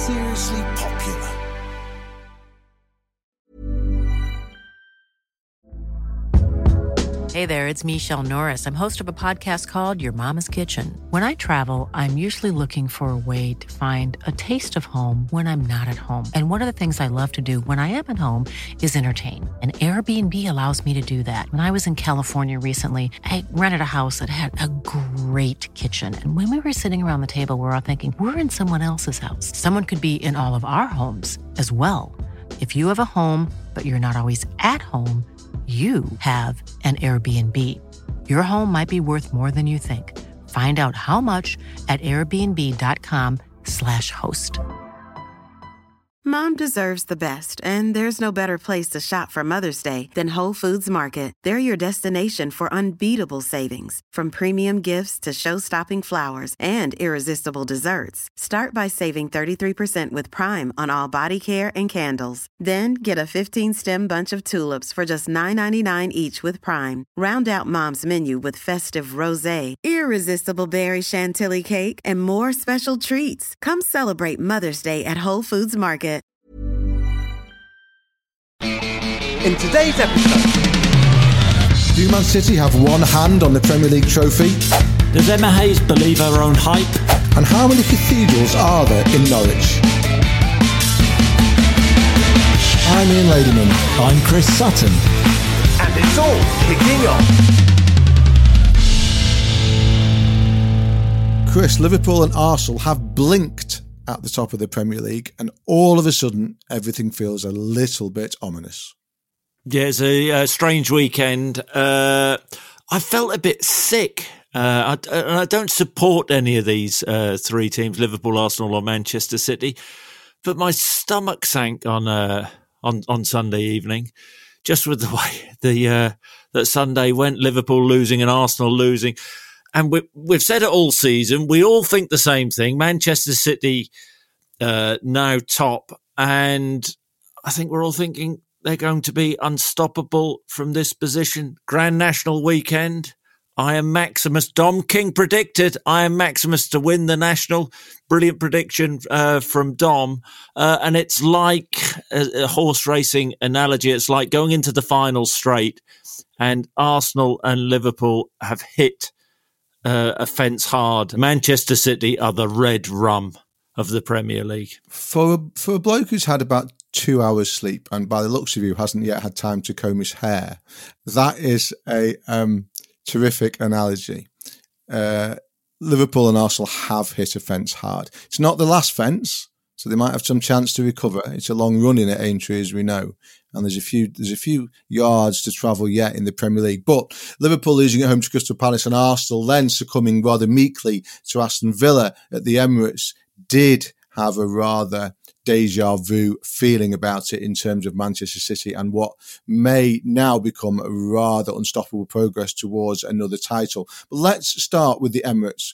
seriously popular. Hey there, it's Michelle Norris. I'm host of a podcast called Your Mama's Kitchen. When I travel, I'm usually looking for a way to find a taste of home when I'm not at home. And one of the things I love to do when I am at home is entertain. And Airbnb allows me to do that. When I was in California recently, I rented a house that had a great kitchen. And when we were sitting around the table, we were all thinking, we're in someone else's house. Someone could be in all of our homes as well. If you have a home, but you're not always at home, you have an Airbnb. Your home might be worth more than you think. Find out how much at airbnb.com/host. Mom deserves the best, and there's no better place to shop for Mother's Day than Whole Foods Market. They're your destination for unbeatable savings, from premium gifts to show-stopping flowers and irresistible desserts. Start by saving 33% with Prime on all body care and candles. Then get a 15-stem bunch of tulips for just $9.99 each with Prime. Round out Mom's menu with festive rosé, irresistible berry chantilly cake, and more special treats. Come celebrate Mother's Day at Whole Foods Market. In today's episode, do Man City have one hand on the Premier League trophy? Does Emma Hayes believe her own hype? And how many cathedrals are there in Norwich? I'm Ian Ladyman. I'm Chris Sutton. and it's all kicking off. Chris, Liverpool and Arsenal have blinked at the top of the Premier League, and all of a sudden, everything feels a little bit ominous. Yeah, it's a strange weekend. I felt a bit sick. I don't support any of these three teams, Liverpool, Arsenal or Manchester City, but my stomach sank on Sunday evening, just with the way that Sunday went, Liverpool losing and Arsenal losing. And we've said it all season. We all think the same thing. Manchester City now top, and I think we're all thinking they're going to be unstoppable from this position. Grand National weekend. I am Maximus. Dom King predicted I am Maximus to win the National. Brilliant prediction from Dom. And it's like a horse racing analogy. It's like going into the final straight, and Arsenal and Liverpool have hit a fence hard. Manchester City are the red rum of the Premier League. For a bloke who's had about 2 hours sleep, and by the looks of you hasn't yet had time to comb his hair, that is a terrific analogy. Liverpool and Arsenal have hit a fence hard. It's not the last fence, so they might have some chance to recover. It's a long run in at Aintree, as we know, and there's a few yards to travel yet in the Premier League. But Liverpool losing at home to Crystal Palace and Arsenal then succumbing rather meekly to Aston Villa at the Emirates did have a rather deja vu feeling about it in terms of Manchester City and what may now become a rather unstoppable progress towards another title. But let's start with the Emirates.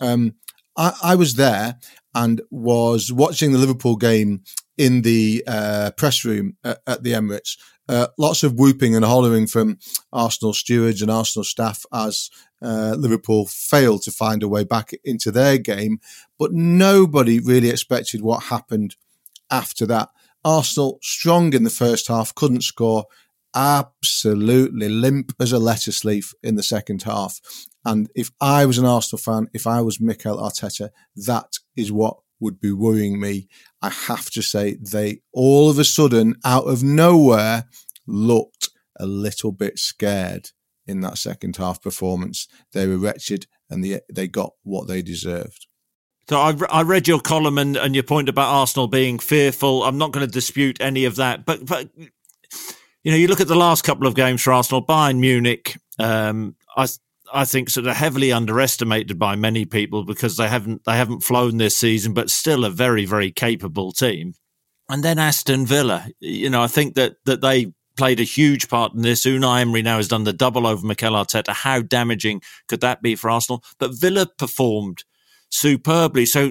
I was there and was watching the Liverpool game in the press room at the Emirates. Lots of whooping and hollering from Arsenal stewards and Arsenal staff as Liverpool failed to find a way back into their game. But nobody really expected what happened after that. Arsenal, strong in the first half, couldn't score, absolutely limp as a lettuce leaf in the second half. And if I was an Arsenal fan, if I was Mikel Arteta, that is what would be worrying me. I have to say, they all of a sudden, out of nowhere, looked a little bit scared in that second half performance. They were wretched and they got what they deserved. So I read your column and your point about Arsenal being fearful. I'm not going to dispute any of that. But you know, you look at the last couple of games for Arsenal, Bayern Munich, I think sort of heavily underestimated by many people because they haven't flown this season, but still a very, very capable team. And then Aston Villa, you know, I think that they played a huge part in this. Unai Emery now has done the double over Mikel Arteta. How damaging could that be for Arsenal? But Villa performed superbly. So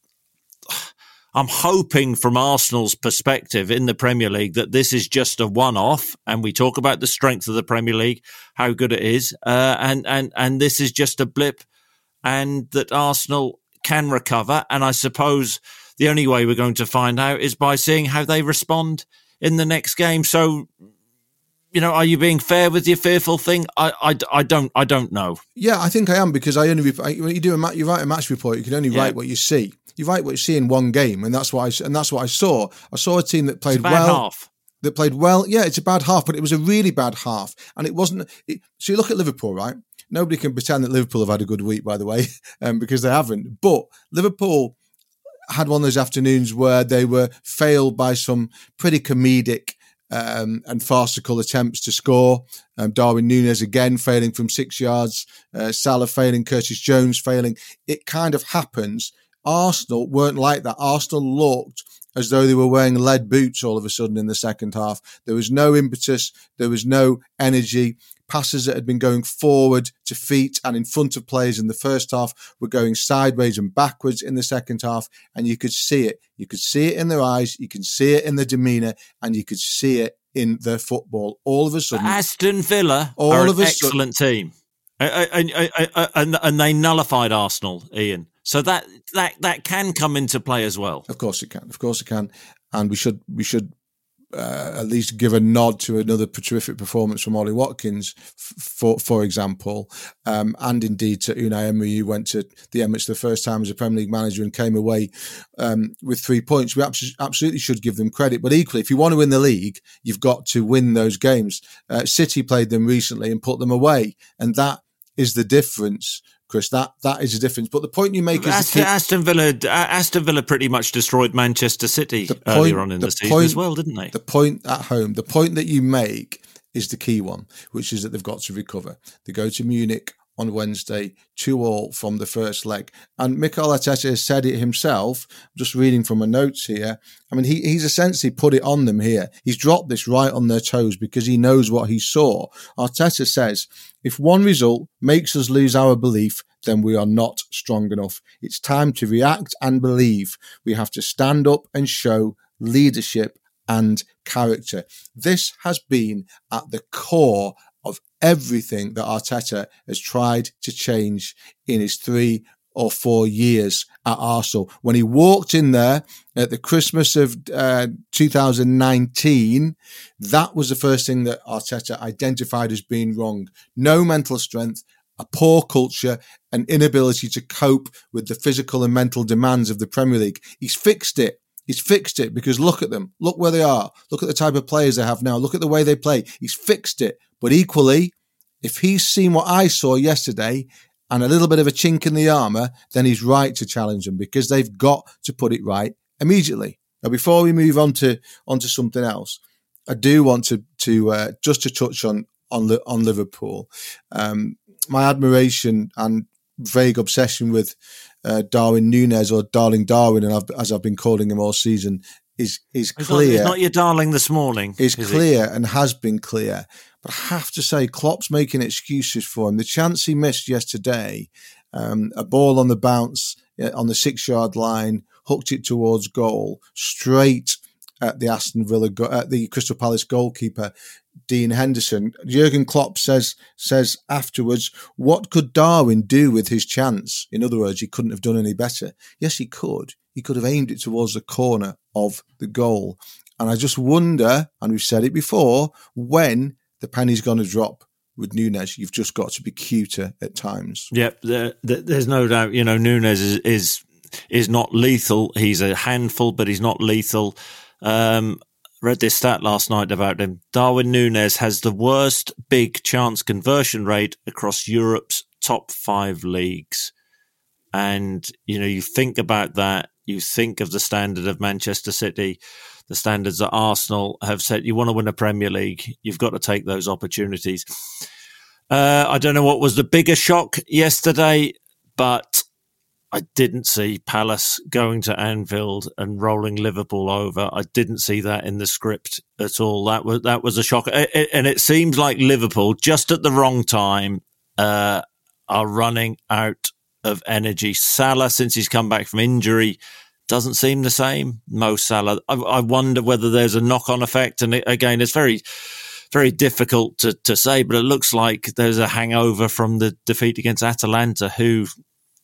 I'm hoping from Arsenal's perspective in the Premier League that this is just a one-off, and we talk about the strength of the Premier League, how good it is, and this is just a blip, and that Arsenal can recover. And I suppose the only way we're going to find out is by seeing how they respond in the next game. So, are you being fair with your fearful thing? I don't know. Yeah, I think I am, because when you write a match report, you can only write what you see. You write what you see in one game, and that's what I saw. I saw a team that played well. Half. That played well. Yeah, it's a bad half, but it was a really bad half, and it wasn't. So you look at Liverpool, right? Nobody can pretend that Liverpool have had a good week, by the way, because they haven't. But Liverpool had one of those afternoons where they were failed by some pretty comedic and farcical attempts to score. Darwin Núñez again failing from 6 yards, Salah failing, Curtis Jones failing. It kind of happens. Arsenal weren't like that. Arsenal looked as though they were wearing lead boots all of a sudden in the second half. There was no impetus. There was no energy. Passes that had been going forward to feet and in front of players in the first half were going sideways and backwards in the second half, and you could see it. You could see it in their eyes, you can see it in their demeanour, and you could see it in their football. All of a sudden, Aston Villa are an excellent team, and they nullified Arsenal, Ian. So that can come into play as well. Of course it can, and we should at least give a nod to another terrific performance from Ollie Watkins, for example, and indeed to Unai Emery, who went to the Emirates the first time as a Premier League manager and came away with 3 points. We absolutely should give them credit, but equally, if you want to win the league, you've got to win those games. City played them recently and put them away, and that is the difference. Chris, that is the difference. But the point you make is Aston Villa pretty much destroyed Manchester City earlier on in the season as well, didn't they? The point at home, the point that you make is the key one, which is that they've got to recover. They go to Munich on Wednesday, 2-2 from the first leg. And Mikel Arteta has said it himself. I'm just reading from my notes here. I mean, he's essentially put it on them here. He's dropped this right on their toes because he knows what he saw. Arteta says, if one result makes us lose our belief, then we are not strong enough. It's time to react and believe. We have to stand up and show leadership and character. This has been at the core of everything that Arteta has tried to change in his 3 or 4 years at Arsenal. When he walked in there at the Christmas of 2019, that was the first thing that Arteta identified as being wrong. No mental strength, a poor culture, an inability to cope with the physical and mental demands of the Premier League. He's fixed it. He's fixed it because look at them. Look where they are. Look at the type of players they have now. Look at the way they play. He's fixed it. But equally, if he's seen what I saw yesterday and a little bit of a chink in the armour, then he's right to challenge them because they've got to put it right immediately. Now, before we move on to something else, I do want to just to touch on Liverpool. My admiration and vague obsession with Darwin Núñez, or Darling Darwin, and as I've been calling him all season, is clear. It's not your darling this morning. Is clear and has been clear. But I have to say, Klopp's making excuses for him. The chance he missed yesterday, a ball on the bounce on the 6-yard line, hooked it towards goal, straight at the Aston Villa, at the Crystal Palace goalkeeper, Dean Henderson. Jurgen Klopp says afterwards, what could Darwin do with his chance? In other words, he couldn't have done any better. Yes, he could. He could have aimed it towards the corner of the goal. And I just wonder, and we've said it before, when the penny's going to drop with Núñez. You've just got to be cuter at times. Yep, there's no doubt. Núñez is not lethal. He's a handful, but he's not lethal. Read this stat last night about him. Darwin Núñez has the worst big chance conversion rate across Europe's top 5 leagues. And, you think about that. You think of the standard of Manchester City, the standards that Arsenal have set. You want to win a Premier League, you've got to take those opportunities. I don't know what was the bigger shock yesterday, but I didn't see Palace going to Anfield and rolling Liverpool over. I didn't see that in the script at all. That was a shock. And it seems like Liverpool, just at the wrong time, are running out of energy. Salah, since he's come back from injury, doesn't seem the same. Mo Salah. I wonder whether there's a knock-on effect. And again, it's very, very difficult to say, but it looks like there's a hangover from the defeat against Atalanta, who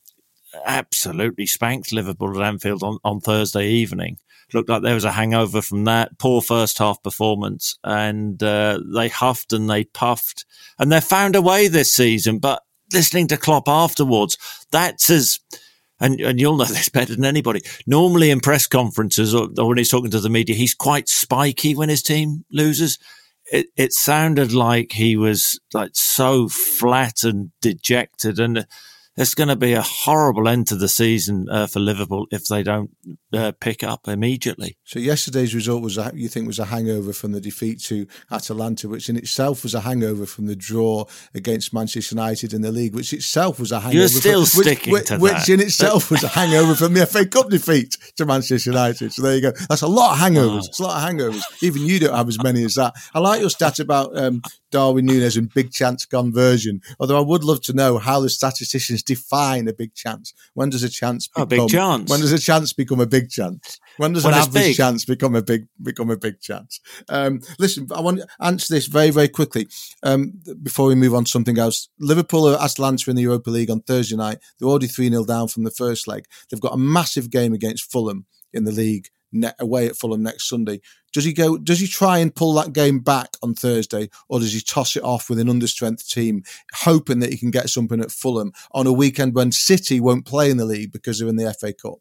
absolutely spanked Liverpool at Anfield on Thursday evening. Looked like there was a hangover from that poor first half performance, and they huffed and they puffed, and they've found a way this season. But listening to Klopp afterwards, that's as, and you'll know this better than anybody, normally in press conferences or when he's talking to the media, he's quite spiky when his team loses. It sounded like he was like so flat and dejected, and it's going to be a horrible end to the season for Liverpool if they don't pick up immediately. So yesterday's result was, you think, was a hangover from the defeat to Atalanta, which in itself was a hangover from the draw against Manchester United in the league, which itself was a hangover. You're still sticking to that. Which in itself was a hangover from the FA Cup defeat to Manchester United. So there you go. That's a lot of hangovers. It's a lot of hangovers. Even you don't have as many as that. I like your stat about Darwin Núñez and big chance conversion, although I would love to know how the statisticians define a big chance. When does a chance become a big chance? When does a chance become a big chance? When does an average chance become a big chance? Listen, I want to answer this very, very quickly before we move on to something else. Liverpool are Atalanta in the Europa League on Thursday night. They're already 3-0 down from the first leg. They've got a massive game against Fulham in the league away at Fulham next Sunday. Does he try and pull that game back on Thursday, or does he toss it off with an understrength team, hoping that he can get something at Fulham on a weekend when City won't play in the league because they're in the FA Cup?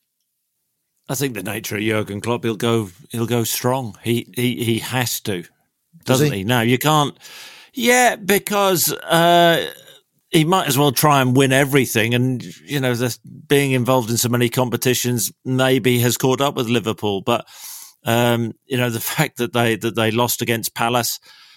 I think the nature of Jurgen Klopp, he'll go strong. He has to, doesn't he? No, you can't. Yeah, because he might as well try and win everything. And, being involved in so many competitions maybe has caught up with Liverpool. But, the fact that they lost against Palace,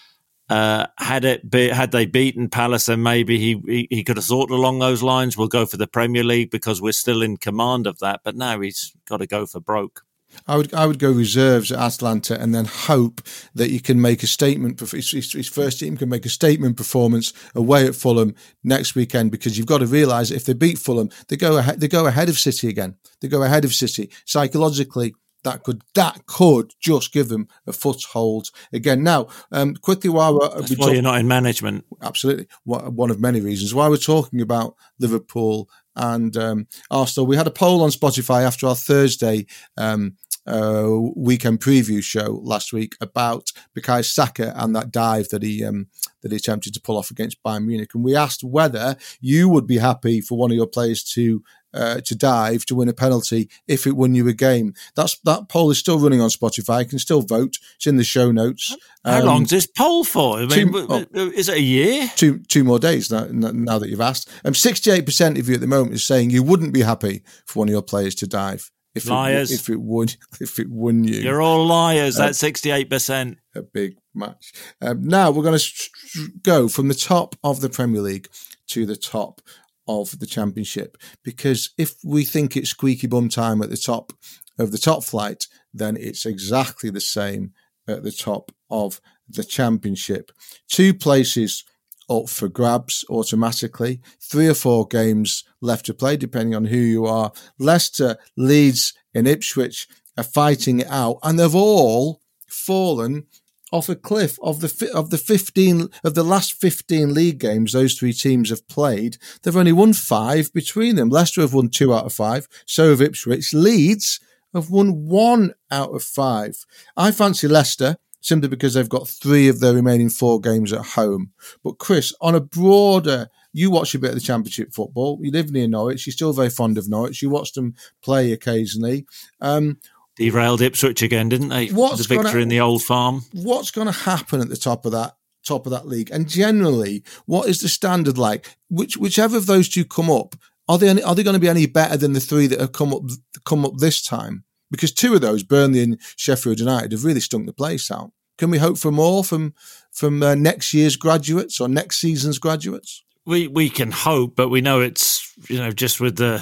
had they beaten Palace, then maybe he could have thought along those lines. We'll go for the Premier League because we're still in command of that. But now he's got to go for broke. I would go reserves at Atalanta and then hope that you can make a statement. His first team can make a statement performance away at Fulham next weekend, because you've got to realise that if they beat Fulham, they go ahead of City again. They go ahead of City psychologically. That could just give them a foothold again. Now, quickly, while you're not in management, absolutely one of many reasons why we're talking about Liverpool and Arsenal. We had a poll on Spotify after our Thursday weekend preview show last week about Bukayo Saka and that dive that he attempted to pull off against Bayern Munich, and we asked whether you would be happy for one of your players to dive to win a penalty if it won you a game. That poll is still running on Spotify. You can still vote. It's in the show notes. How long's this poll for? I mean, is it a year? Two more days now that you've asked. 68% of you at the moment is saying you wouldn't be happy for one of your players to dive. Liars. If it won you. You're all liars. That's 68%. A big match. Now we're going to go from the top of the Premier League to the top of the Championship, because if we think it's squeaky bum time at the top of the top flight, then it's exactly the same at the top of the Championship. 2 places up for grabs automatically, 3 or 4 games left to play depending on who you are. Leicester, Leeds and Ipswich are fighting it out, and they've all fallen off a cliff. Of the last 15 league games those 3 teams have played, they've only won 5 between them. Leicester have won 2 out of 5, so have Ipswich. Leeds have won 1 out of 5. I fancy Leicester simply because they've got 3 of their remaining 4 games at home. But Chris, on a broader, you watch a bit of the Championship football. You live near Norwich. You're still very fond of Norwich. You watch them play occasionally. Derailed Ipswich again, didn't they? The victory in the Old Farm. What's going to happen at the top of that league? And generally, what is the standard like? Whichever of those 2 come up, are they going to be any better than the 3 that have come up this time? Because 2 of those, Burnley and Sheffield United, have really stunk the place out. Can we hope for more from next year's graduates or next season's graduates? We can hope, but we know it's just with the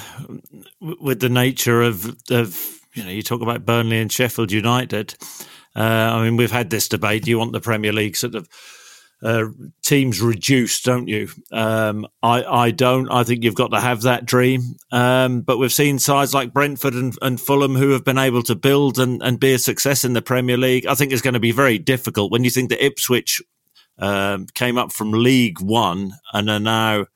nature of you talk about Burnley and Sheffield United. We've had this debate. You want the Premier League sort of teams reduced, don't you? I don't. I think you've got to have that dream. But we've seen sides like Brentford and Fulham who have been able to build and be a success in the Premier League. I think it's going to be very difficult when you think that Ipswich came up from League One and are now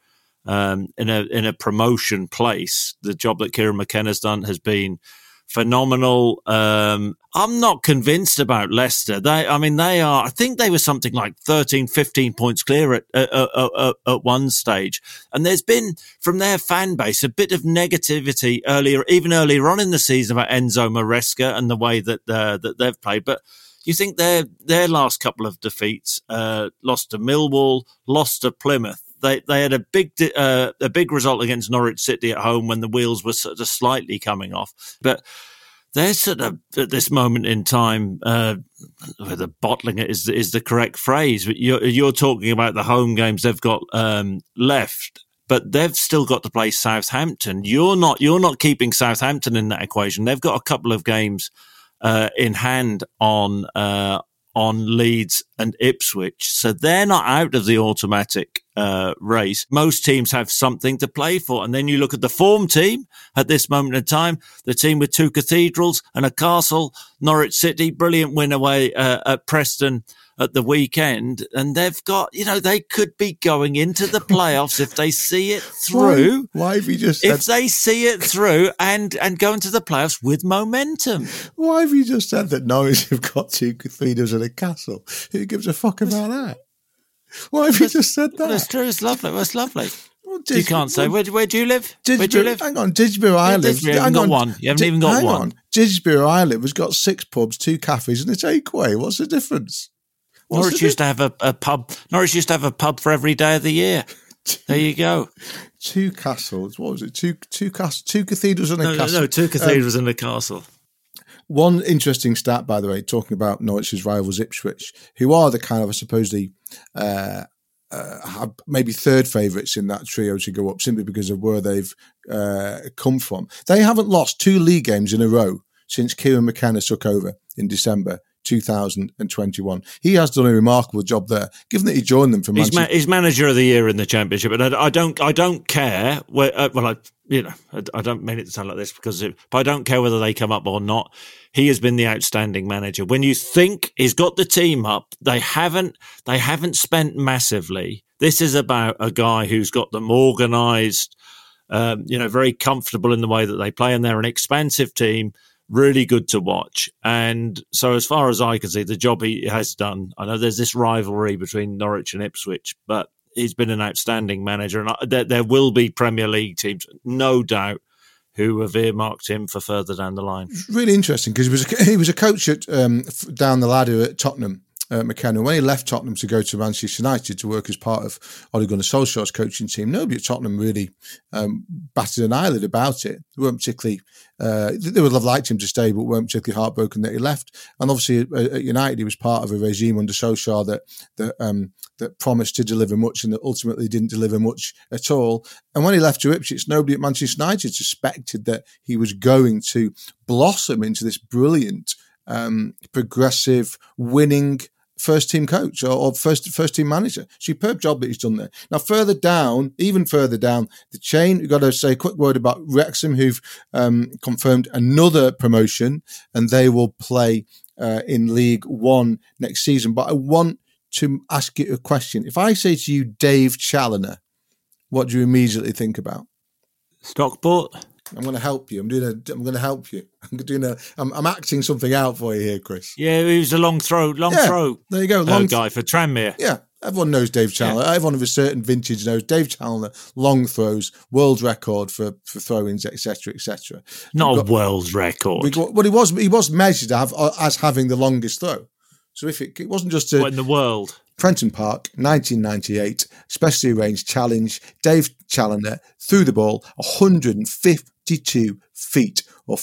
in a promotion place. The job that Kieran McKenna's done has been phenomenal. I'm not convinced about Leicester. They are, I think they were something like 13, 15 points clear at one stage. And there's been, from their fan base, a bit of negativity even earlier on in the season about Enzo Maresca and the way that they've played. But you think their last couple of defeats, lost to Millwall, lost to Plymouth. They had a big result against Norwich City at home when the wheels were sort of slightly coming off. But they're sort of at this moment in time, whether bottling it is the correct phrase. But you're talking about the home games they've got left, but they've still got to play Southampton. You're not keeping Southampton in that equation. They've got a couple of games in hand on Leeds and Ipswich, so they're not out of the automatic race. Most teams have something to play for, and then you look at the form team at this moment in time, the team with two cathedrals and a castle, Norwich City, brilliant win away at Preston at the weekend, and they've got, they could be going into the playoffs if they see it through. Why have you just if they see it through and go into the playoffs with momentum? Why have you just said that Norwich have got two cathedrals and a castle? Who gives a fuck about that? Why have you just said that? That's true. It's lovely. It's lovely. Well, you can't say. Where do you live? Where do you live? Hang on, Didsbury I live. You haven't got one. You haven't even got one. On. Didsbury I live has got 6 pubs, 2 cafes, and a takeaway. What's the difference? Norwich used to have a pub. Norwich used to have a pub for every day of the year. There you go. 2 castles. What was it? Two cathedrals and a castle. No, 2 cathedrals and a castle. One interesting stat, by the way, talking about Norwich's rivals Ipswich, who are the kind of, I suppose, maybe third favourites in that trio to go up simply because of where they've come from. They haven't lost 2 league games in a row since Kieran McKenna took over in December 2021. He has done a remarkable job there, given that he joined them from Manchester. He's manager of the year in the Championship, and I don't care. I don't mean it to sound like this but I don't care whether they come up or not. He has been the outstanding manager. When you think he's got the team up, they haven't spent massively. This is about a guy who's got them organised, very comfortable in the way that they play, and they're an expansive team. Really good to watch. And so as far as I can see, the job he has done, I know there's this rivalry between Norwich and Ipswich, but he's been an outstanding manager. And there will be Premier League teams, no doubt, who have earmarked him for further down the line. It's really interesting because he was a coach at down the ladder at Tottenham, McKenna. When he left Tottenham to go to Manchester United to work as part of Ole Gunnar Solskjaer's coaching team, nobody at Tottenham really batted an eyelid about it. They weren't particularly, they would have liked him to stay, but weren't particularly heartbroken that he left. And obviously at United, he was part of a regime under Solskjaer that promised to deliver much and that ultimately didn't deliver much at all. And when he left to Ipswich, nobody at Manchester United suspected that he was going to blossom into this brilliant, progressive, winning first-team coach or first-team manager. Superb job that he's done there. Now, even further down the chain, we've got to say a quick word about Wrexham, who've confirmed another promotion, and they will play in League One next season. But I want to ask you a question. If I say to you Dave Challoner, what do you immediately think about? Stockport. I'm going to help you. I'm going to help you. I'm acting something out for you here, Chris. Yeah, he was a long throw. There you go. Guy for Tranmere. Yeah, everyone knows Dave Challoner. Yeah. Everyone of a certain vintage knows Dave Challoner. Long throws, world record for throw-ins, etc., etc. Not a world record. Well, he was measured as having the longest throw. So if it wasn't just what in the world. Prenton Park, 1998, specially arranged challenge. Dave Challoner threw the ball 152 feet or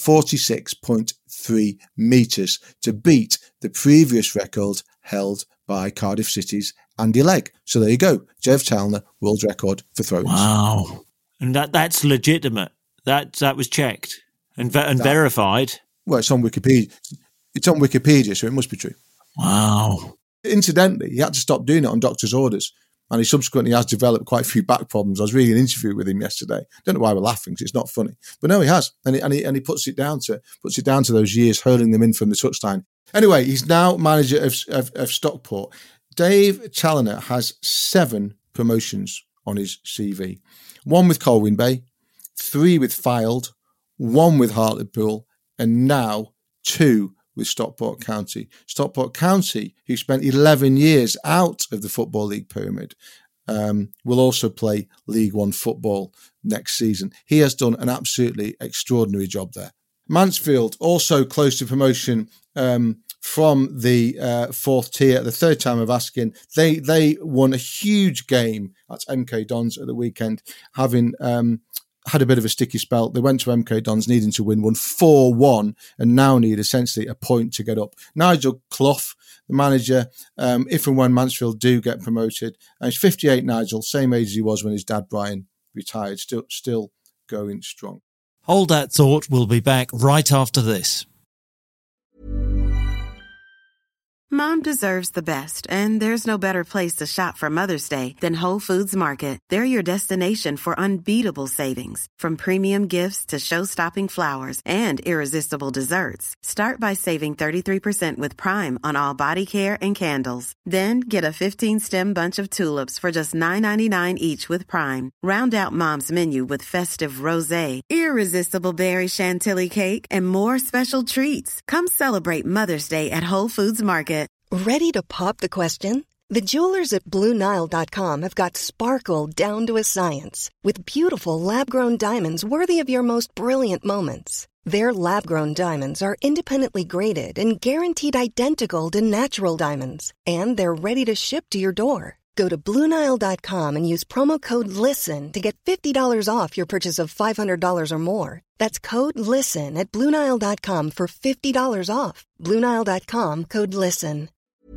46.3 metres to beat the previous record held by Cardiff City's Andy Legg. So there you go. Dave Challoner, world record for throws. Wow. And that's legitimate. That was checked and verified. Well, it's on Wikipedia. It's on Wikipedia, so it must be true. Wow. Incidentally, he had to stop doing it on doctor's orders, and he subsequently has developed quite a few back problems. I was reading an interview with him yesterday. Don't know why we're laughing, because it's not funny, but no, he has, and he puts it down to those years hurling them in from the touchline. Anyway, he's now manager of Stockport. Dave Challoner has 7 promotions on his CV. 1 with Colwyn Bay, 3 with Fylde, 1 with Hartlepool, and now 2 with Stockport County. Stockport County, who spent 11 years out of the Football League pyramid, will also play League One football next season. He has done an absolutely extraordinary job there. Mansfield, also close to promotion from the fourth tier, the third time of asking. They won a huge game at MK Dons at the weekend, having had a bit of a sticky spell. They went to MK Dons needing to win, won 4-1, and now need essentially a point to get up. Nigel Clough, the manager, if and when Mansfield do get promoted, and he's 58, Nigel, same age as he was when his dad Brian retired, still going strong. Hold that thought. We'll be back right after this. Mom deserves the best, and there's no better place to shop for Mother's Day than Whole Foods Market. They're your destination for unbeatable savings, from premium gifts to show-stopping flowers and irresistible desserts. Start by saving 33% with Prime on all body care and candles. Then get a 15-stem bunch of tulips for just $9.99 each with Prime. Round out Mom's menu with festive rosé, irresistible berry chantilly cake, and more special treats. Come celebrate Mother's Day at Whole Foods Market. Ready to pop the question? The jewelers at BlueNile.com have got sparkle down to a science with beautiful lab-grown diamonds worthy of your most brilliant moments. Their lab-grown diamonds are independently graded and guaranteed identical to natural diamonds, and they're ready to ship to your door. Go to BlueNile.com and use promo code LISTEN to get $50 off your purchase of $500 or more. That's code LISTEN at BlueNile.com for $50 off. BlueNile.com, code LISTEN.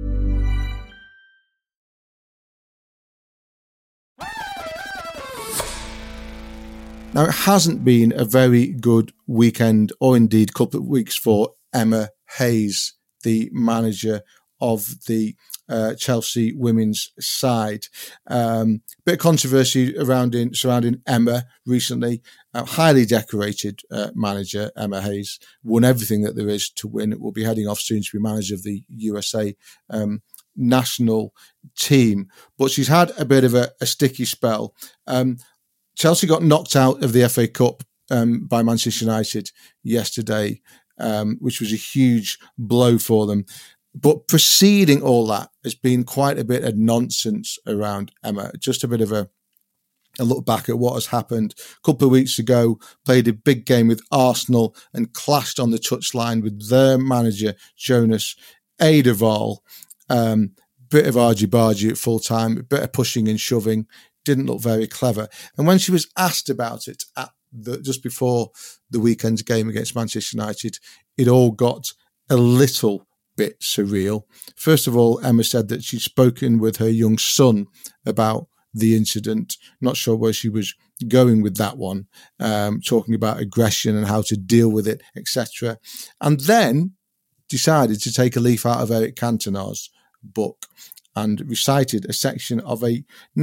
Now, it hasn't been a very good weekend, or indeed couple of weeks, for Emma Hayes, the manager of the Chelsea women's side. Bit of controversy surrounding Emma recently. Highly decorated manager, Emma Hayes, won everything that there is to win. Will be heading off soon to be manager of the USA national team. But she's had a bit of a sticky spell. Chelsea got knocked out of the FA Cup by Manchester United yesterday, which was a huge blow for them. But preceding all that has been quite a bit of nonsense around Emma. Just a bit of a look back at what has happened. A couple of weeks ago, played a big game with Arsenal and clashed on the touchline with their manager, Jonas Eidevall. Bit of argy-bargy at full time, a bit of pushing and shoving. Didn't look very clever. And when she was asked about it just before the weekend's game against Manchester United, it all got a little bit surreal. First of all, Emma said that she'd spoken with her young son about the incident. Not sure where she was going with that one, talking about aggression and how to deal with it, etc. And then decided to take a leaf out of Eric Cantona's book and recited a section of a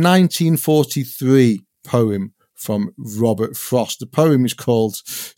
1943 poem from Robert Frost. The poem is called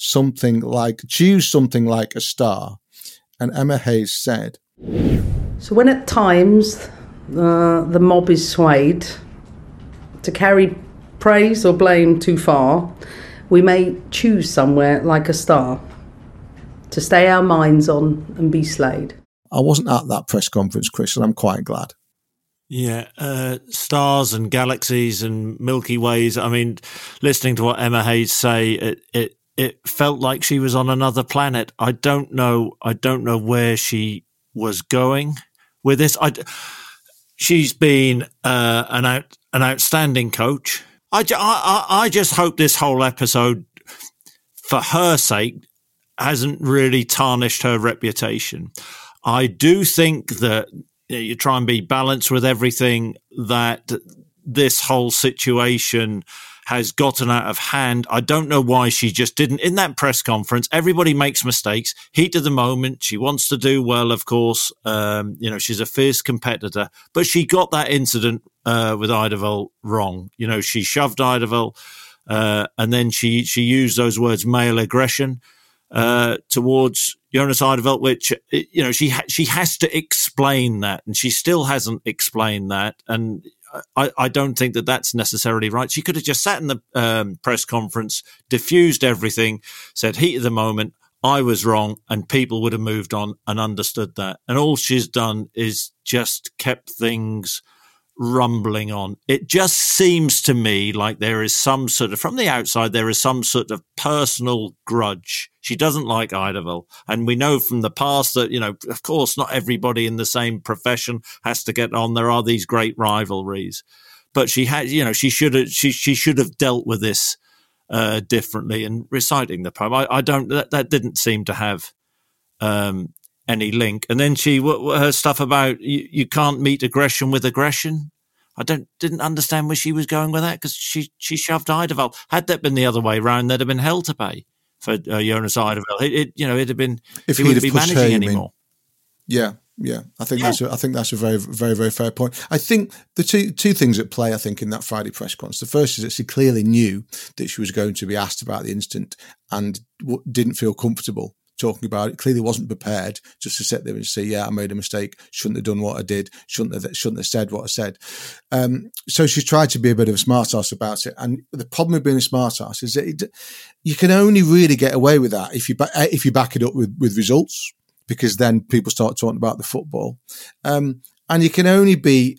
Choose Something Like a Star. And Emma Hayes said, "So when at times the mob is swayed to carry praise or blame too far, we may choose somewhere like a star to stay our minds on and be slayed." I wasn't at that press conference, Chris, and I'm quite glad. Yeah, stars and galaxies and Milky Ways. I mean, listening to what Emma Hayes say, it felt like she was on another planet. I don't know where she was going with this. She's been an outstanding coach. I just hope this whole episode, for her sake, hasn't really tarnished her reputation. I do think that you try and be balanced with everything, that this whole situation has gotten out of hand. I don't know why she just didn't. In that press conference, everybody makes mistakes. Heat of the moment. She wants to do well, of course. She's a fierce competitor, but she got that incident with Eidevall wrong. She shoved Eidevall, and then she used those words, male aggression, towards Jonas Eidevall, which, she has to explain that, and she still hasn't explained that. And I don't think that that's necessarily right. She could have just sat in the press conference, diffused everything, said heat of the moment, I was wrong, and people would have moved on and understood that. And all she's done is just kept things rumbling on. It just seems to me like there is some sort of, from the outside, there is some sort of personal grudge. She doesn't like Eidevall. And we know from the past that, of course, not everybody in the same profession has to get on. There are these great rivalries. But she had, she should have dealt with this differently. And reciting the poem, that didn't seem to have any link. And then her stuff about you can't meet aggression with aggression. I didn't understand where she was going with that, because she shoved Eidevall. Had that been the other way around, there'd have been hell to pay for Jonas Eidevall. It'd have been, if he wouldn't be managing anymore. Yeah. I think that's a very, very, very fair point. I think the two things at play, I think, in that Friday press conference. The first is that she clearly knew that she was going to be asked about the incident and didn't feel comfortable talking about it. Clearly wasn't prepared just to sit there and say, yeah, I made a mistake, shouldn't have done what I did, shouldn't have said what I said. So she's tried to be a bit of a smart ass about it. And the problem with being a smart ass is that you can only really get away with that if you back it up with results, because then people start talking about the football. And you can only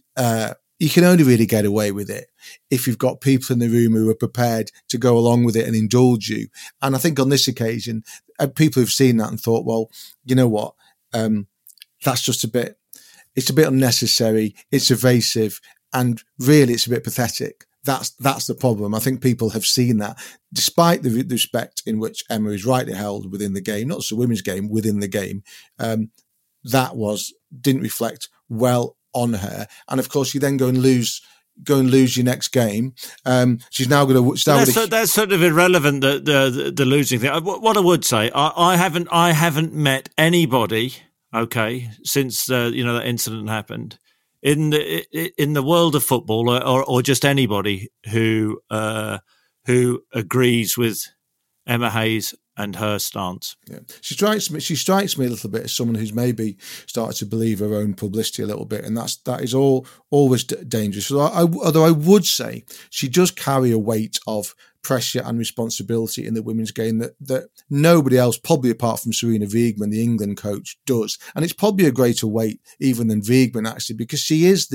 really get away with it if you've got people in the room who are prepared to go along with it and indulge you. And I think on this occasion, people have seen that and thought, well, you know what? That's just it's a bit unnecessary. It's evasive. And really, it's a bit pathetic. That's the problem. I think people have seen that, despite the respect in which Emma is rightly held within the game, not just the women's game, within the game. That didn't reflect well on her. And of course, you then go and lose your next game. She's now going to. That's sort of irrelevant. The losing thing. What I would say, I haven't met anybody. Okay, since that incident happened in the world of football, or just anybody who agrees with Emma Hayes and her stance. Yeah. She strikes me a little bit as someone who's maybe started to believe her own publicity a little bit, and that is always dangerous. Although I would say she does carry a weight of pressure and responsibility in the women's game that nobody else, probably apart from Serena Wiegman, the England coach, does. And it's probably a greater weight even than Wiegman, actually, because she is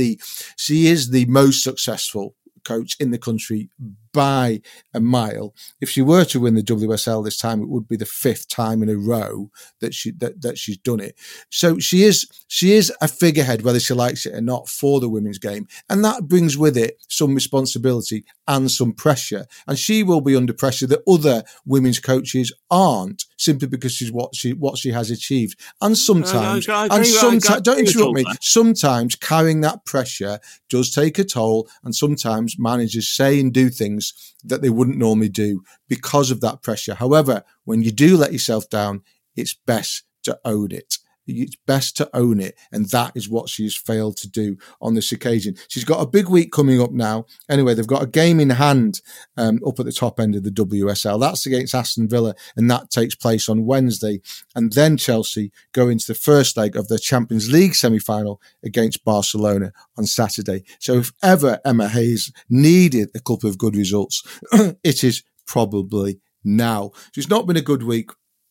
the most successful coach in the country by a mile. If she were to win the WSL this time, it would be the 5th time in a row that she's done it. So she is a figurehead, whether she likes it or not, for the women's game, and that brings with it some responsibility and some pressure. And she will be under pressure that other women's coaches aren't, simply because she's what she has achieved. And sometimes, don't interrupt me. Sometimes carrying that pressure does take a toll, and sometimes managers say and do things that they wouldn't normally do because of that pressure. However, when you do let yourself down, it's best to own it. It's best to own it. And that is what she's failed to do on this occasion. She's got a big week coming up now. Anyway, they've got a game in hand up at the top end of the WSL. That's against Aston Villa, and that takes place on Wednesday. And then Chelsea go into the first leg of the Champions League semi-final against Barcelona on Saturday. So if ever Emma Hayes needed a couple of good results, it is probably now. So it's not been a good week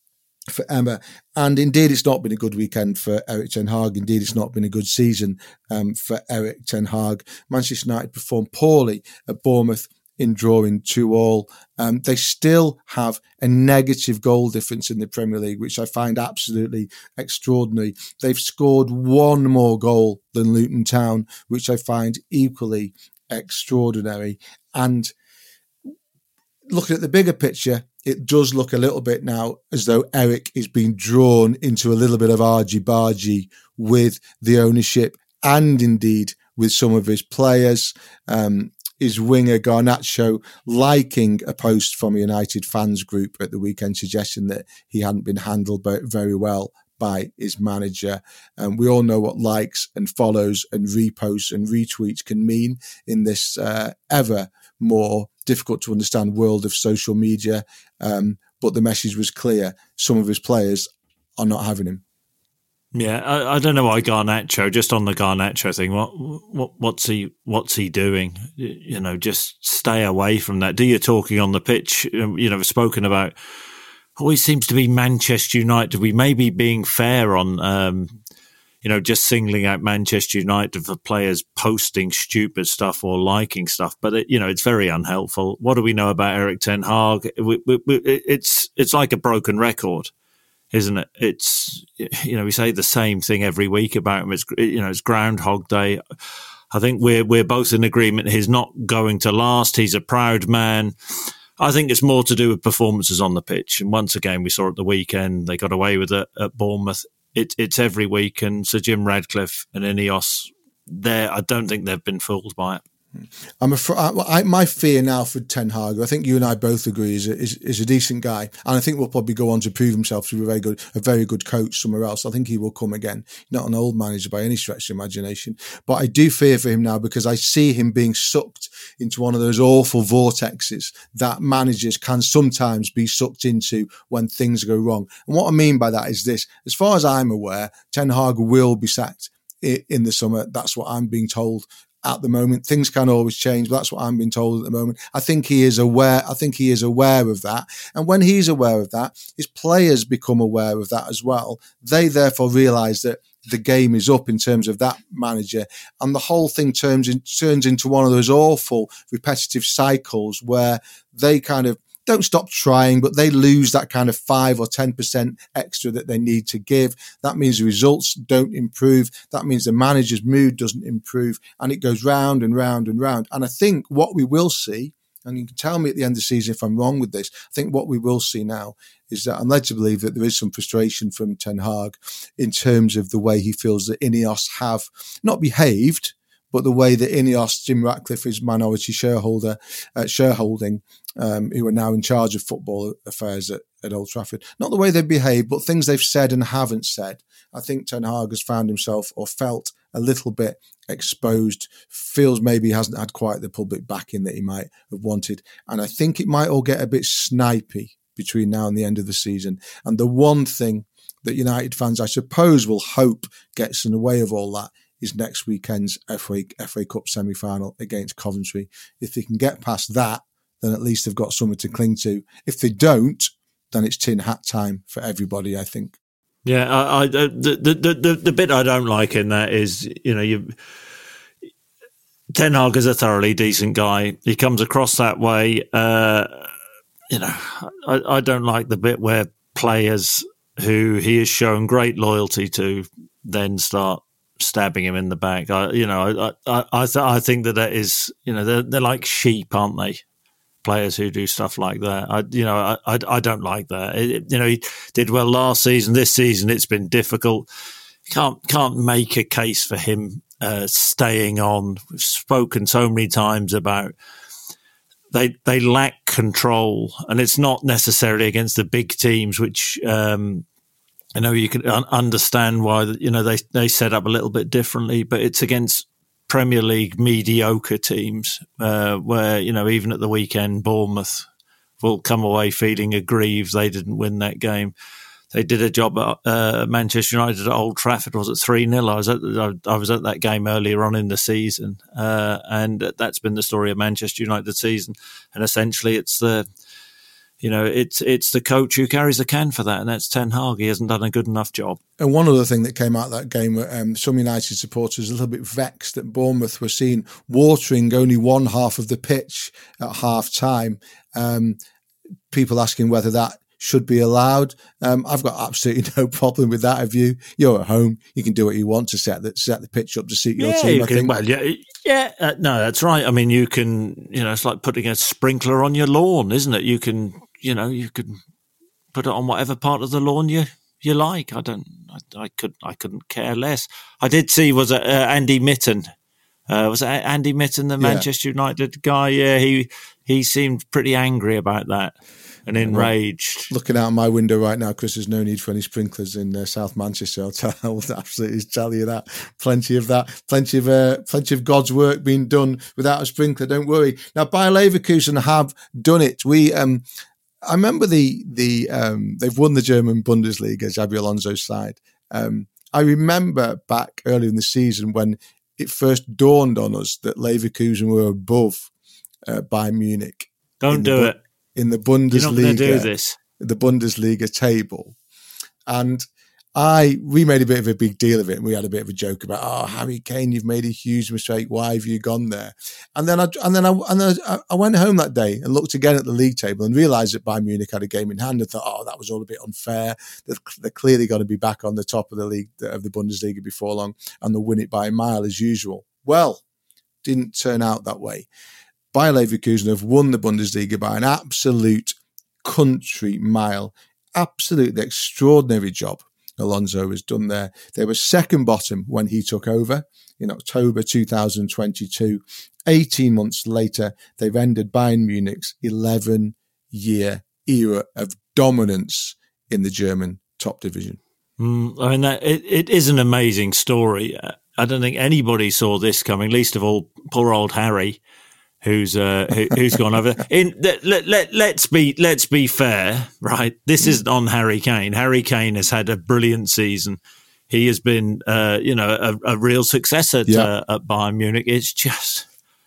for Emma, and indeed it's not been a good weekend for Erik ten Hag. Indeed, it's not been a good season for Erik ten Hag. Manchester United performed poorly at Bournemouth in drawing 2-2. They still have a negative goal difference in the Premier League, which I find absolutely extraordinary. They've scored one more goal than Luton Town, which I find equally extraordinary. And looking at the bigger picture, it does look a little bit now as though Erik is being drawn into a little bit of argy-bargy with the ownership and indeed with some of his players. His winger Garnacho liking a post from a United fans group at the weekend, suggesting that he hadn't been handled very well by his manager. We all know what likes and follows and reposts and retweets can mean in this ever more difficult to understand world of social media. But the message was clear. Some of his players are not having him. Yeah, I don't know why Garnacho. Just on the Garnacho thing, what's he doing? You know, just stay away from that. Do your talking on the pitch. You know, spoken about. Always seems to be Manchester United. We may be being fair on, you know, just singling out Manchester United for players posting stupid stuff or liking stuff, but you know, it's very unhelpful. What do we know about Erik ten Hag? It's like a broken record. Isn't it? It's, you know, we say the same thing every week about him. It's, you know, it's Groundhog Day. I think we're both in agreement he's not going to last. He's a proud man. I think it's more to do with performances on the pitch. And once again, we saw at the weekend, they got away with it at Bournemouth. It's every week. And Sir Jim Radcliffe and Ineos, I don't think they've been fooled by it. My fear now for Ten Hag, I think you and I both agree, is a decent guy, and I think will probably go on to prove himself to be a very good coach somewhere else. I think he will come again. Not an old manager by any stretch of imagination, but I do fear for him now because I see him being sucked into one of those awful vortexes that managers can sometimes be sucked into when things go wrong. And what I mean by that is this: as far as I'm aware, Ten Hag will be sacked in the summer. That's what I'm being told. At the moment, things can always change, but that's what I'm being told at the moment. I think he is aware of that. And when he's aware of that, his players become aware of that as well. They therefore realise that the game is up in terms of that manager. And the whole thing turns into one of those awful repetitive cycles where they kind of don't stop trying, but they lose that kind of 5 or 10% extra that they need to give. That means the results don't improve. That means the manager's mood doesn't improve. And it goes round and round and round. And I think what we will see, and you can tell me at the end of the season if I'm wrong with this, I think what we will see now is that I'm led to believe that there is some frustration from Ten Hag in terms of the way he feels that Ineos have not behaved, but the way that Ineos, Jim Ratcliffe, his minority shareholding, who are now in charge of football affairs at Old Trafford, not the way they behave, but things they've said and haven't said. I think Ten Hag has found himself or felt a little bit exposed, feels maybe he hasn't had quite the public backing that he might have wanted. And I think it might all get a bit snipey between now and the end of the season. And the one thing that United fans, I suppose, will hope gets in the way of all that is next weekend's FA Cup semi-final against Coventry. If they can get past that, then at least they've got something to cling to. If they don't, then it's tin hat time for everybody, I think. Yeah, the bit I don't like in that is, you know, Ten Hag is a thoroughly decent guy. He comes across that way. You know, I don't like the bit where players who he has shown great loyalty to then start stabbing him in the back. I think that is, you know, they're like sheep, aren't they? Players who do stuff like that. I don't like that. You know, he did well last season. This season, it's been difficult. Can't make a case for him staying on. We've spoken so many times about they lack control, and it's not necessarily against the big teams, which I know you can understand why, you know, they set up a little bit differently, but it's against Premier League mediocre teams where, you know, even at the weekend, Bournemouth will come away feeling aggrieved they didn't win that game. They did a job at Manchester United at Old Trafford. Was it 3-0? I was at that game earlier on in the season, and that's been the story of Manchester United season. And essentially, it's the coach who carries the can for that, and that's Ten Hag. He hasn't done a good enough job. And one other thing that came out of that game, some United supporters a little bit vexed that Bournemouth were seen watering only one half of the pitch at half time. People asking whether that should be allowed. I've got absolutely no problem with that. If you're at home, you can do what you want to set the pitch up to suit your team. No, that's right. I mean, you can, you know, it's like putting a sprinkler on your lawn, isn't it? You can put it on whatever part of the lawn you like. I couldn't care less. I did see, was it Andy Mitten? Was it Andy Mitten, the Manchester United guy? Yeah, he seemed pretty angry about that. And enraged. Looking out my window right now, Chris, there's no need for any sprinklers in South Manchester. I will absolutely tell you that. Plenty of that. Plenty of God's work being done without a sprinkler. Don't worry. Now, Bayer Leverkusen have done it. I remember they've won the German Bundesliga, Xabi Alonso's side. I remember back early in the season when it first dawned on us that Leverkusen were above Bayern Munich. Don't do it. In the You're not going to do Bundesliga, this. the Bundesliga table. And we made a bit of a big deal of it. And we had a bit of a joke about, oh, Harry Kane, you've made a huge mistake. Why have you gone there? And then I went home that day and looked again at the league table and realised that Bayern Munich had a game in hand and thought, oh, that was all a bit unfair. They're clearly going to be back on the top of the league, of the Bundesliga before long, and they'll win it by a mile as usual. Well, didn't turn out that way. Bayer Leverkusen have won the Bundesliga by an absolute country mile. Absolutely extraordinary job Alonso has done there. They were second bottom when he took over in October 2022. 18 months later, they've ended Bayern Munich's 11-year era of dominance in the German top division. I mean, it is an amazing story. I don't think anybody saw this coming, least of all poor old Harry, who's gone over. Let's be fair, right? This isn't on Harry Kane. Harry Kane has had a brilliant season. He has been, a real success at Bayern Munich. It's just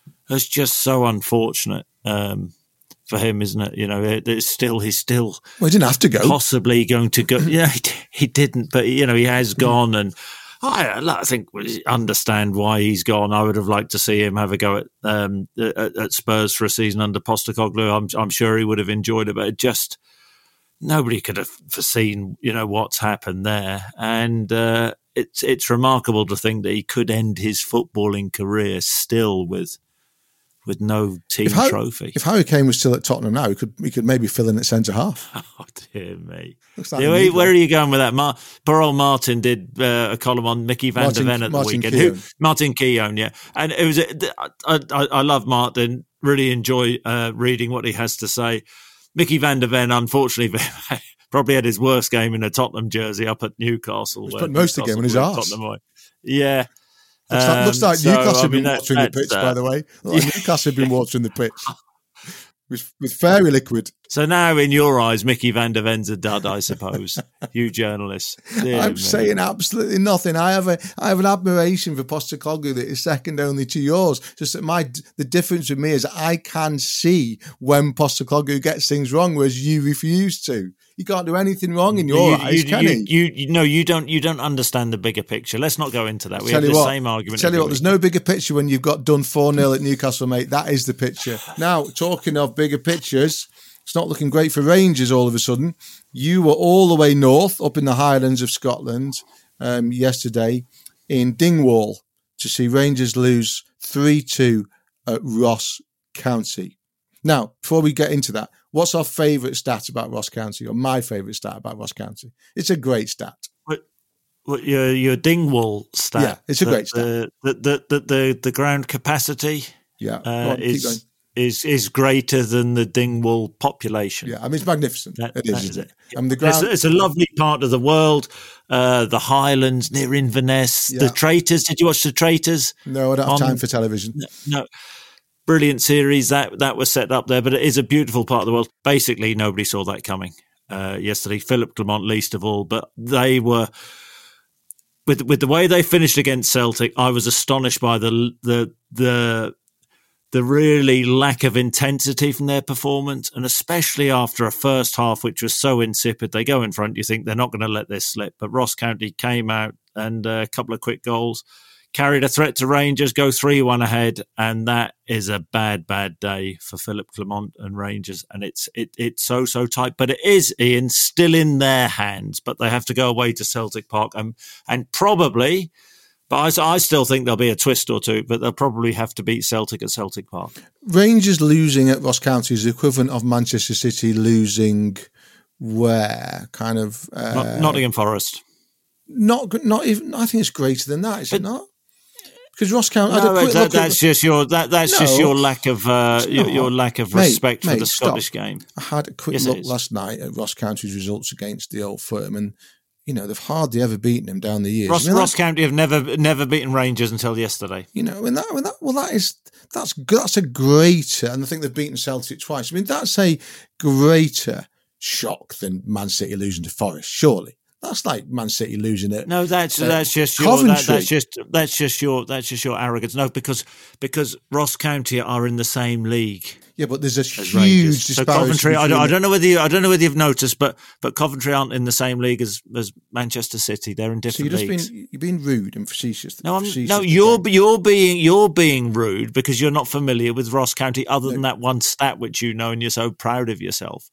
so unfortunate for him, isn't it? He's still. Well, he didn't have to go. Possibly going to go. Yeah, he didn't, but he has gone and. I think we understand why he's gone. I would have liked to see him have a go at Spurs for a season under Postecoglou. I'm sure he would have enjoyed it, but just nobody could have foreseen, what's happened there. And it's remarkable to think that he could end his footballing career still with no team trophy. If Harry Kane was still at Tottenham now, he could maybe fill in at centre half. Oh dear me! Where are you going with that? Poor old Martin did a column on Mickey van der Ven at the weekend. Martin Keown, yeah, and it was. I love Martin. Really enjoy reading what he has to say. Mickey van der Ven, unfortunately, probably had his worst game in a Tottenham jersey up at Newcastle. He spent most of the game on his arse. Yeah. Looks like Newcastle have been watering the pitch, by the way. Newcastle have been watering the pitch with fairy liquid. So now, in your eyes, Mickey van der Ven's a dud, I suppose. You journalists. I'm saying absolutely nothing. I have an admiration for Postecoglou that is second only to yours. Just that the difference with me is I can see when Postecoglou gets things wrong, whereas you refuse to. You can't do anything wrong in your eyes, can he? You don't understand the bigger picture. Let's not go into that. We have the same argument. Tell you what, there's no bigger picture when you've got done 4-0 at Newcastle, mate. That is the picture. Now, talking of bigger pictures, it's not looking great for Rangers all of a sudden. You were all the way north, up in the Highlands of Scotland, yesterday in Dingwall to see Rangers lose 3-2 at Ross County. Now, before we get into that, what's our favourite stat about Ross County, or my favourite stat about Ross County? It's a great stat. What your Dingwall stat? Yeah, it's a great stat. The ground capacity is greater than the Dingwall population. Yeah, I mean, it's magnificent. It is. It's a lovely part of the world. The Highlands near Inverness. Yeah. The Traitors. Did you watch The Traitors? No, I don't have time for television. No. Brilliant series that was set up there, but it is a beautiful part of the world. Basically, nobody saw that coming yesterday. Philippe Clement least of all, but they were with the way they finished against Celtic. I was astonished by the really lack of intensity from their performance, and especially after a first half which was so insipid. They go in front, you think they're not going to let this slip, but Ross County came out and a couple of quick goals. Carried a threat to Rangers, go 3-1 ahead, and that is a bad day for Philippe Clement and Rangers. And it's so tight, but it is, Ian, still in their hands. But they have to go away to Celtic Park, and probably, but I still think there'll be a twist or two, but they'll probably have to beat Celtic at Celtic Park. Rangers losing at Ross County is the equivalent of Manchester City losing where? Kind of Nottingham Forest. Not even. I think it's greater than that. Is it not? Because Ross County, that's just your lack of your lack of respect for the Scottish game. I had a quick look last night at Ross County's results against the Old Firm, and they've hardly ever beaten them down the years. Ross County have never beaten Rangers until yesterday. That's a greater, and I think they've beaten Celtic twice. I mean, that's a greater shock than Man City losing to Forest. Surely That's like Man City losing it. No, that's just your that's just your arrogance. No, because Ross County are in the same league. Yeah, but there's a huge Rangers. So disparity. Coventry, I don't know whether you've noticed, but Coventry aren't in the same league as Manchester City. They're in different leagues. You've been rude and facetious. No, you're being rude because you're not familiar with Ross County, other than that one stat which you know, and you're so proud of yourself.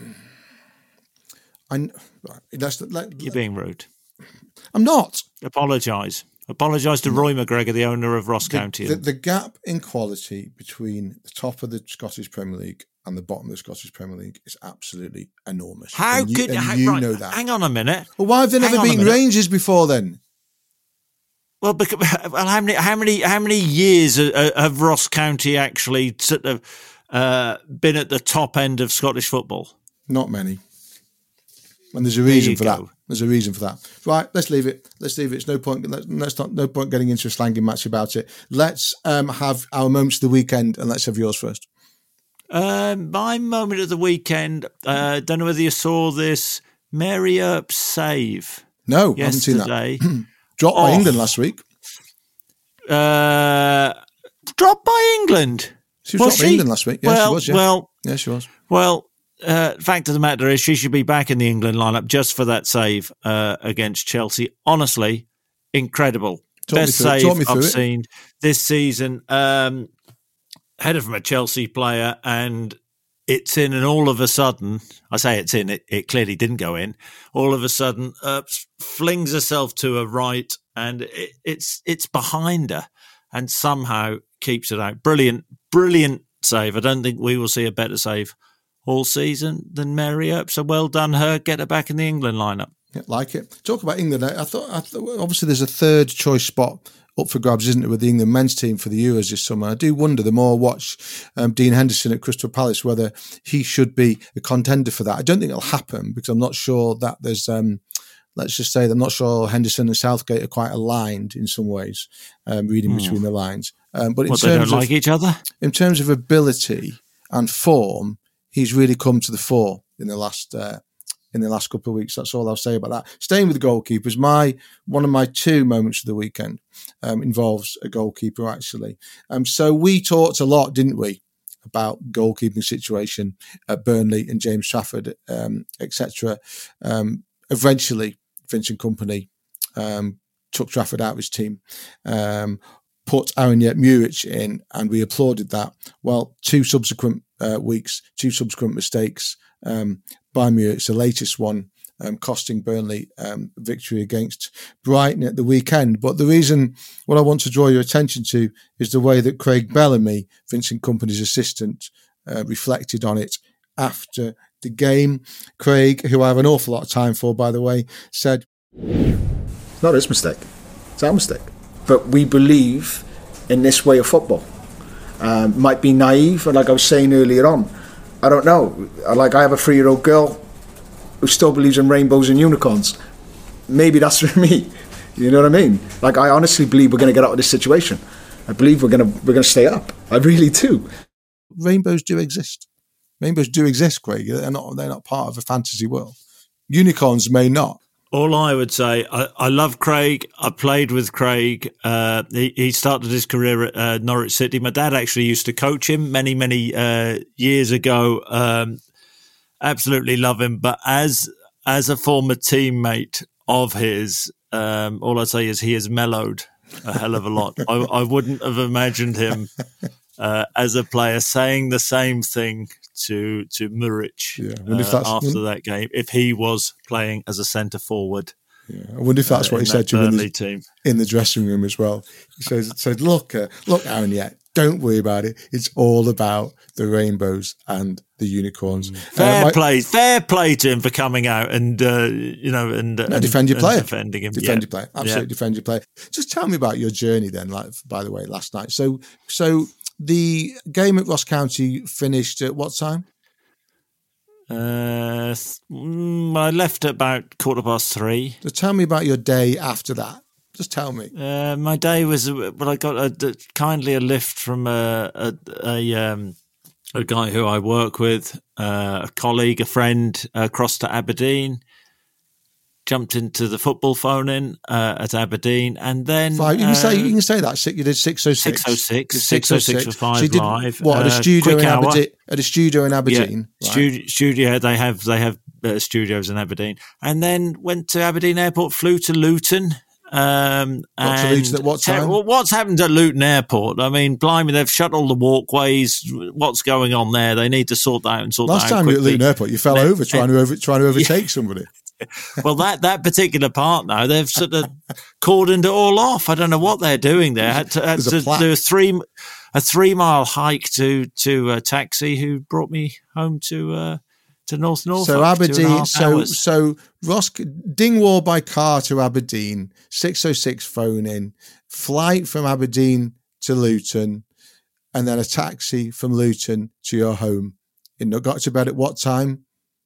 You're being rude. I'm not. Apologise to Roy McGregor, the owner of Ross County. The gap in quality between the top of the Scottish Premier League and the bottom of the Scottish Premier League is absolutely enormous. How could you know that? Hang on a minute. Well, why have they never beaten Rangers before then? Well, how many years have Ross County actually sort of been at the top end of Scottish football? Not many. And there's a reason for that. There's a reason for that. Right, let's leave it. It's no point. No point getting into a slanging match about it. Let's have our moments of the weekend, and let's have yours first. My moment of the weekend. Don't know whether you saw this. Mary Earp save. No, yesterday. I haven't seen that. Dropped by England last week. Dropped by England. She was dropped by England last week. Yeah, she was. Yeah, she was. Well. Fact of the matter is, she should be back in the England lineup just for that save against Chelsea. Honestly, incredible. Best save I've seen this season. Header from a Chelsea player, and it's in, and all of a sudden, I say it's in, it clearly didn't go in. All of a sudden, flings herself to her right, and it's behind her, and somehow keeps it out. Brilliant save. I don't think we will see a better save all season than Mary Earp. So well done her. Get her back in the England lineup. Yeah, like it. Talk about England. I thought obviously there's a third choice spot up for grabs, isn't it, with the England men's team for the Euros this summer. I do wonder, the more I watch Dean Henderson at Crystal Palace, whether he should be a contender for that. I don't think it'll happen because I'm not sure that there's, let's just say, I'm not sure Henderson and Southgate are quite aligned in some ways, reading between the lines. But in terms they don't like each other? In terms of ability and form, he's really come to the fore in the last couple of weeks. That's all I'll say about that. Staying with the goalkeepers, one of my two moments of the weekend involves a goalkeeper, actually. So we talked a lot, didn't we, about goalkeeping situation at Burnley and James Trafford, etc. Eventually, Vincent Kompany took Trafford out of his team, put Aaron Muric in, and we applauded that. Well, two subsequent weeks, two subsequent mistakes by Muric, the latest one costing Burnley victory against Brighton at the weekend. But the reason, what I want to draw your attention to, is the way that Craig Bellamy, Vincent Kompany's assistant, reflected on it after the game. Craig, who I have an awful lot of time for, by the way, said, "It's not his mistake, it's our mistake. But we believe in this way of football. Might be naive, and like I was saying earlier on, I don't know. Like, I have a 3-year-old girl who still believes in rainbows and unicorns. Maybe that's for me. You know what I mean? Like, I honestly believe we're going to get out of this situation. I believe we're going to stay up. I really do." Rainbows do exist. Rainbows do exist, Craig. They're not part of a fantasy world. Unicorns may not. All I would say, I love Craig. I played with Craig. He started his career at Norwich City. My dad actually used to coach him many years ago. Absolutely love him. But as a former teammate of his, all I'd say is he has mellowed a hell of a lot. I wouldn't have imagined him as a player saying the same thing to Muric after that game if he was playing as a centre forward. Yeah, I wonder if that's what he said to him in the dressing room as well. He said, look, Aaron, don't worry about it. It's all about the rainbows and the unicorns. Fair play to him for coming out and defend your player, defending him, defend your player, absolutely defend your player. Just tell me about your journey then. Like, by the way, last night. So the game at Ross County finished at what time? I left at about 3:15. So tell me about your day after that. Just tell me. My day was, I got kindly a lift from a guy who I work with, a colleague, a friend, across to Aberdeen. jumped into the football phone-in at Aberdeen, and then... You can say that. You did 606. 606 for 5 so you did, Live. What, at a studio in Aberdeen? At a studio in Aberdeen? Yeah, right. studio. They have studios in Aberdeen. And then went to Aberdeen Airport, flew to Luton. Got to Luton at what time? What's happened at Luton Airport? I mean, blimey, they've shut all the walkways. What's going on there? They need to sort that out and sort Last that out time quickly. you were at Luton Airport, you fell over trying to overtake somebody. Well, that particular part now, they've sort of cordoned it all off. I don't know what they're doing there. Had to do a 3 mile hike to a taxi who brought me home to North Norfolk. So Aberdeen, so Ross Dingwall by car to Aberdeen, 606 phone in, flight from Aberdeen to Luton, and then a taxi from Luton to your home. You got to bed at what time?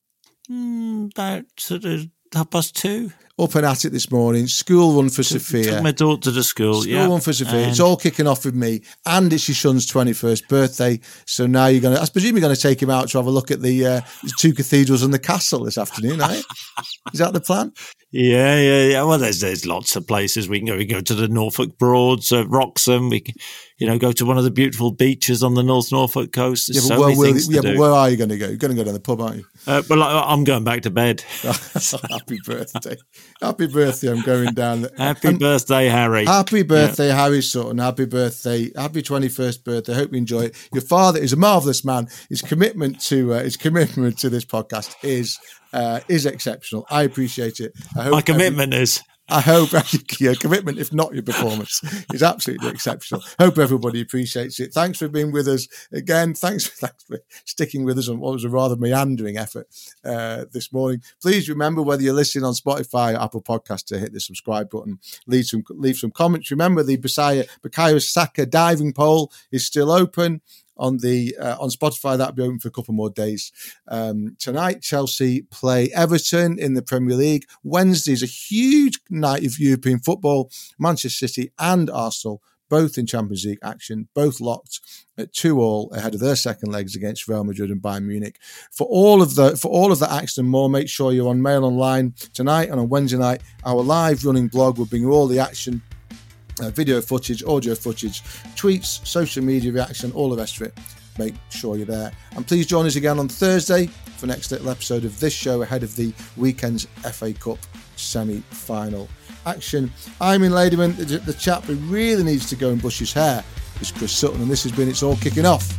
About sort of 2:30. Up and at it this morning. School run for Sophia. Took my daughter to school. School run for Sophia. It's all kicking off with me, and it's your son's 21st birthday. So now I presume you're going to take him out to have a look at the 2 cathedrals and the castle this afternoon, right? Is that the plan? Yeah. Well, there's lots of places we can go. We can go to the Norfolk Broads, Wroxham. We can, go to one of the beautiful beaches on the North Norfolk coast. There's so many things to do. But where are you going to go? You're going to go to the pub, aren't you? Well, I'm going back to bed. Happy birthday. Happy birthday. I'm going down. Happy birthday, Harry. Happy birthday, Harry Sutton. Happy birthday. Happy 21st birthday. Hope you enjoy it. Your father is a marvellous man. His commitment to this podcast is exceptional. I appreciate it. My commitment is. I hope your commitment, if not your performance, is absolutely exceptional. Hope everybody appreciates it. Thanks for being with us again. Thanks for sticking with us on what was a rather meandering effort this morning. Please remember, whether you're listening on Spotify or Apple Podcasts, to hit the subscribe button, leave some comments. Remember, the Bukayo Saka diving poll is still open. On Spotify, that'll be open for a couple more days. Tonight, Chelsea play Everton in the Premier League. Wednesday is a huge night of European football. Manchester City and Arsenal, both in Champions League action, both locked at 2-2 ahead of their second legs against Real Madrid and Bayern Munich. For all of the action and more, make sure you're on Mail Online tonight, and on Wednesday night, our live running blog will bring you all the action. Video footage, audio footage, tweets, social media reaction, all the rest of it. Make sure you're there. And please join us again on Thursday for next little episode of this show ahead of the weekend's FA Cup semi-final action. I'm in Ladyman. The chap who really needs to go and brush his hair is Chris Sutton, and this has been It's All Kicking Off.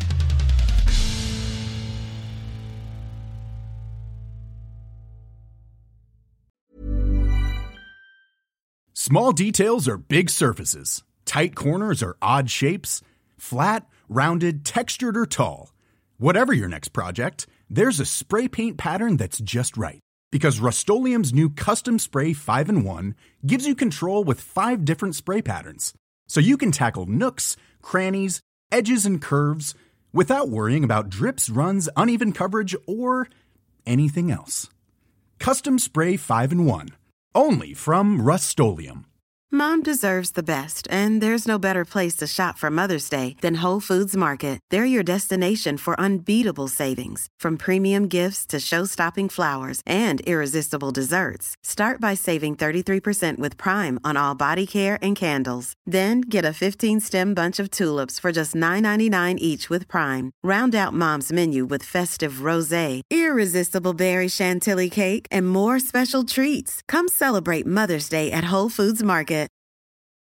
Small details are big surfaces. Tight corners are odd shapes. Flat, rounded, textured, or tall. Whatever your next project, there's a spray paint pattern that's just right. Because Rust-Oleum's new Custom Spray 5-in-1 gives you control with 5 different spray patterns. So you can tackle nooks, crannies, edges, and curves without worrying about drips, runs, uneven coverage, or anything else. Custom Spray 5-in-1. Only from Rust-Oleum. Mom deserves the best, and there's no better place to shop for Mother's Day than Whole Foods Market. They're your destination for unbeatable savings, from premium gifts to show-stopping flowers and irresistible desserts. Start by saving 33% with Prime on all body care and candles. Then get a 15-stem bunch of tulips for just $9.99 each with Prime. Round out Mom's menu with festive rosé, irresistible berry chantilly cake, and more special treats. Come celebrate Mother's Day at Whole Foods Market.